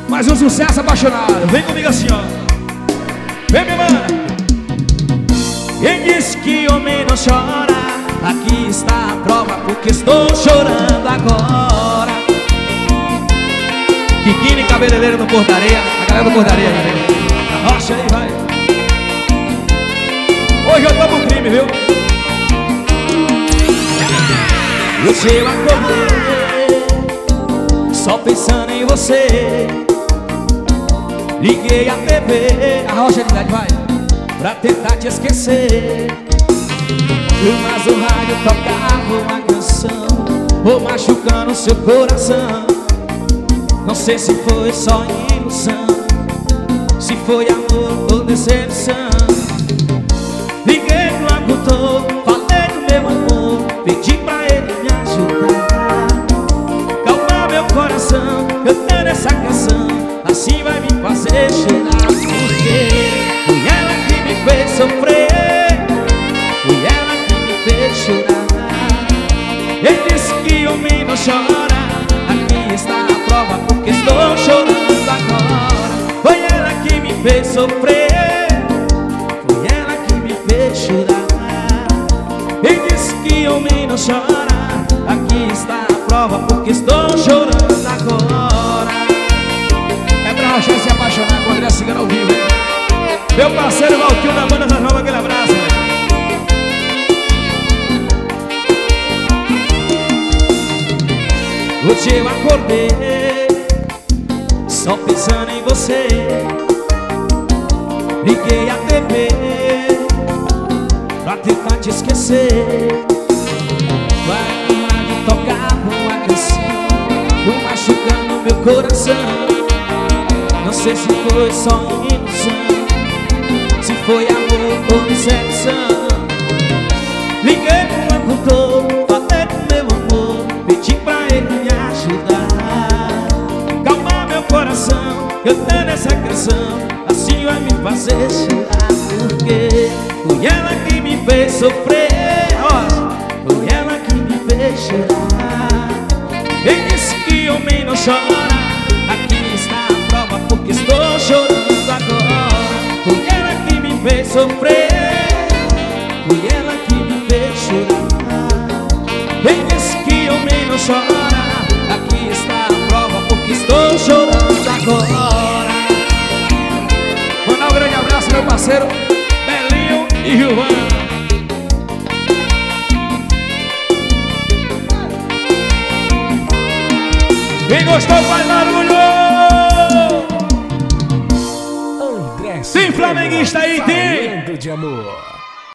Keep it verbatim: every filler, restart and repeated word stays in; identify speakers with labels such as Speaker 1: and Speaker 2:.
Speaker 1: Mais um sucesso apaixonado. Vem comigo assim, ó. Vem, minha mana.
Speaker 2: Quem disse que homem não chora? Aqui está a prova, porque estou chorando agora.
Speaker 1: Kikini, cabeleireiro do Portaria. A galera do Portaria aí, vem. Arrocha aí, vai. Hoje eu tô pro crime, viu?
Speaker 2: Hoje eu acordei só pensando em você. Liguei a T V,
Speaker 1: Arrocha aí, vai,
Speaker 2: pra tentar te esquecer. Mas o rádio tocava uma canção, vou machucando seu coração. Não sei se foi só ilusão, se foi amor ou decepção. Liguei pro locutor, falei do meu amor, pedi pra ele me ajudar, calmar meu coração, cantando essa canção, assim vai me fazer chorar. Porque foi ela que me fez sofrer, foi ela que me fez chorar. Ele disse que homem não chora, aqui está a prova, porque estou chorando agora. Foi ela que me fez sofrer, foi ela que me fez chorar. Ele disse que homem não chora, aqui está a prova, porque estou chorando agora.
Speaker 1: É pra Rocha se apaixonar com a André Cigano ao vivo, hein? Meu parceiro Valquinho da banda das novas, aquele abraço, velho.
Speaker 2: Hoje eu acordei só pensando em você. Liguei a T V pra tentar te esquecer. Vai no rádio tocava uma canção, vou machucando meu coração. Não sei se foi só ilusão, se foi amor ou decepção. Liguei pro locutor, falei do meu amor, pedi pra ele me ajudar, calmar meu coração, cantando essa canção, assim vai me fazer chorar. Porque foi ela que me fez sofrer, foi ela que me fez chorar. Ele disse que homem não chora, aqui está a prova, porque estou chorando agora. Foi ela que me fez sofrer, foi ela que me fez chorar. Ele disse que homem não chora, aqui está a prova, porque estou chorando agora.
Speaker 1: Mandar um grande abraço, meu parceiro Belinho e Gilvan. Quem gostou faz barulho! Tem flamenguista aí, tem!
Speaker 3: De amor.